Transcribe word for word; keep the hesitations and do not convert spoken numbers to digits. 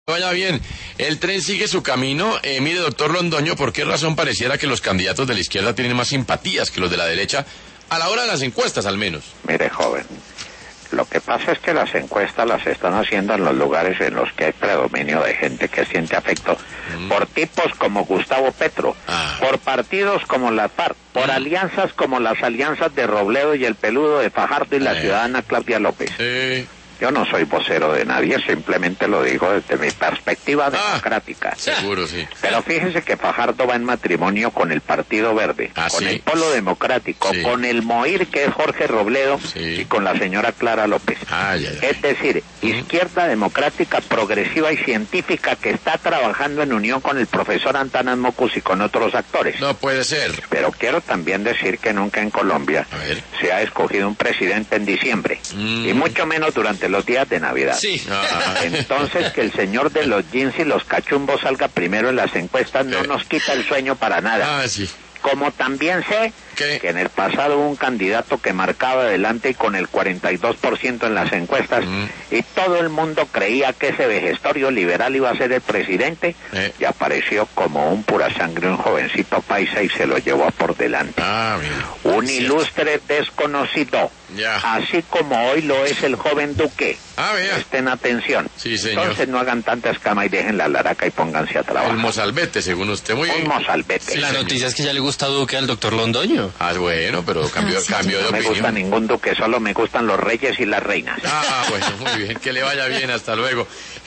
Vaya bien, el tren sigue su camino. Eh, mire, doctor Londoño, ¿por qué razón pareciera que los candidatos de la izquierda tienen más simpatías que los de la derecha, a la hora de las encuestas al menos? Mire, joven, lo que pasa es que las encuestas las están haciendo en los lugares en los que hay predominio de gente que siente afecto mm. por tipos como Gustavo Petro, ah. por partidos como la F A R C, por mm. alianzas como las alianzas de Robledo y el Peludo de Fajardo y la eh. ciudadana Claudia López. Sí. Yo no soy vocero de nadie, simplemente lo digo desde mi perspectiva ah, democrática. Seguro, sí. Pero fíjese que Fajardo va en matrimonio con el Partido Verde, ah, con ¿sí? el Polo Democrático, sí. con el MOIR, que es Jorge Robledo, sí. y con la señora Clara López. Ah, ya, ya. Es decir, ¿Mm? izquierda democrática, progresiva y científica que está trabajando en unión con el profesor Antanas Mocus y con otros actores. No puede ser. Pero quiero también decir que nunca en Colombia se ha escogido un presidente en diciembre, mm. y mucho menos durante los días de Navidad. Sí. Entonces, que el señor de los jeans y los cachumbos salga primero en las encuestas no nos quita el sueño para nada. Ah, sí. Como también sé ¿Qué? que en el pasado hubo un candidato que marcaba adelante y con el cuarenta y dos por ciento en las encuestas, mm. y todo el mundo creía que ese vejestorio liberal iba a ser el presidente, eh. y apareció como un pura sangre, un jovencito paisa, y se lo llevó por delante. Ah, mira. Un sí. ilustre desconocido, ya. así como hoy lo es el joven Duque. Ah, vea. Presten atención. Sí, señor. Entonces no hagan tanta escama y dejen la laraca y pónganse a trabajar. El mozalbete, según usted. Muy bien. Un mozalbete. Sí, la noticia es que ya le gusta Duque al doctor Londoño. Ah, bueno, pero cambió, ah, sí, cambió de no opinión. No me gusta ningún duque, solo me gustan los reyes y las reinas. Ah, bueno, muy bien. Que le vaya bien. Hasta luego.